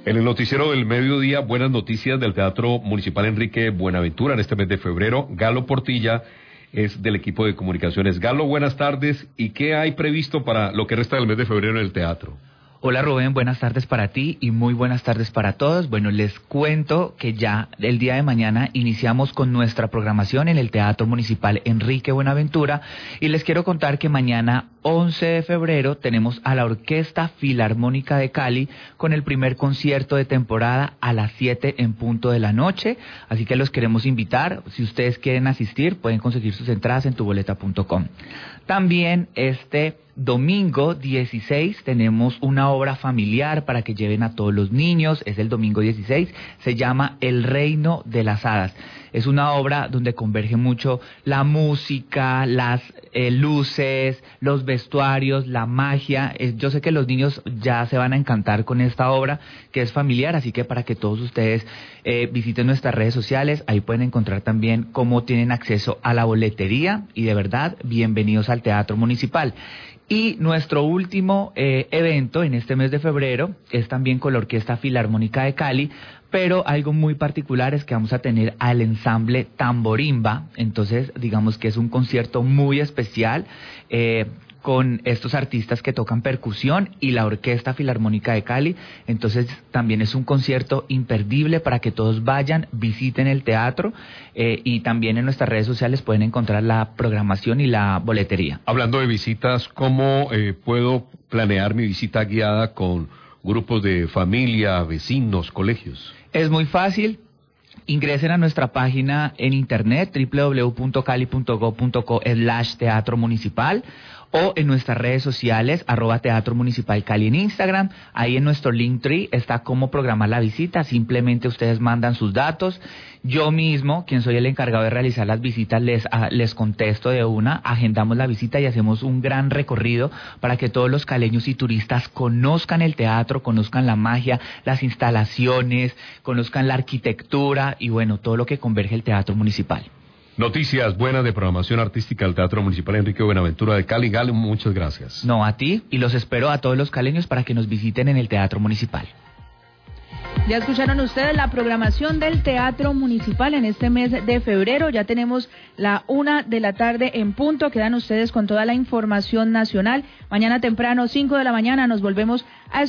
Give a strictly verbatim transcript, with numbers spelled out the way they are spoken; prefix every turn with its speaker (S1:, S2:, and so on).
S1: En el noticiero del mediodía, buenas noticias del Teatro Municipal Enrique Buenaventura en este mes de febrero. Galo Portilla es del equipo de comunicaciones. Galo, buenas tardes. ¿Y qué hay previsto para lo que resta del mes de febrero en el teatro?
S2: Hola Rubén, buenas tardes para ti y muy buenas tardes para todos. Bueno, les cuento que ya el día de mañana iniciamos con nuestra programación en el Teatro Municipal Enrique Buenaventura y les quiero contar que mañana once de febrero tenemos a la Orquesta Filarmónica de Cali con el primer concierto de temporada a las siete en punto de la noche, así que los queremos invitar. Si ustedes quieren asistir, pueden conseguir sus entradas en tu boleta punto com. También este domingo dieciséis tenemos una obra familiar para que lleven a todos los niños, es el domingo dieciséis, se llama El Reino de las Hadas. Es una obra donde converge mucho la música, las eh, luces, los vestuarios, la magia. Eh, yo sé que los niños ya se van a encantar con esta obra, que es familiar, así que para que todos ustedes eh, visiten nuestras redes sociales, ahí pueden encontrar también cómo tienen acceso a la boletería y de verdad, bienvenidos al Teatro Municipal. Y nuestro último eh, evento en este mes de febrero es también con la Orquesta Filarmónica de Cali, pero algo muy particular es que vamos a tener al ensamble Tamborimba, entonces digamos que es un concierto muy especial eh, con estos artistas que tocan percusión y la Orquesta Filarmónica de Cali, entonces también es un concierto imperdible para que todos vayan, visiten el teatro eh, y también en nuestras redes sociales pueden encontrar la programación y la boletería.
S1: Hablando de visitas, ¿cómo eh, puedo planear mi visita guiada con grupos de familia, vecinos, colegios?
S2: Es muy fácil. Ingresen a nuestra página en internet doble u doble u doble u punto cali punto gob punto co slash teatro municipal o en nuestras redes sociales arroba teatro municipal Cali en Instagram. Ahí en nuestro Linktree está cómo programar la visita. Simplemente ustedes mandan sus datos. Yo mismo, quien soy el encargado de realizar las visitas, les, a, les contesto de una, agendamos la visita y hacemos un gran recorrido para que todos los caleños y turistas conozcan el teatro, conozcan la magia, las instalaciones, conozcan la arquitectura y bueno, todo lo que converge el Teatro Municipal.
S1: Noticias buenas de programación artística del Teatro Municipal Enrique Buenaventura de Cali. Galo, muchas gracias.
S2: No, a ti, y los espero a todos los caleños para que nos visiten en el Teatro Municipal.
S3: Ya escucharon ustedes la programación del Teatro Municipal en este mes de febrero. Ya tenemos la una de la tarde en punto. Quedan ustedes con toda la información nacional. Mañana temprano, cinco de la mañana, nos volvemos a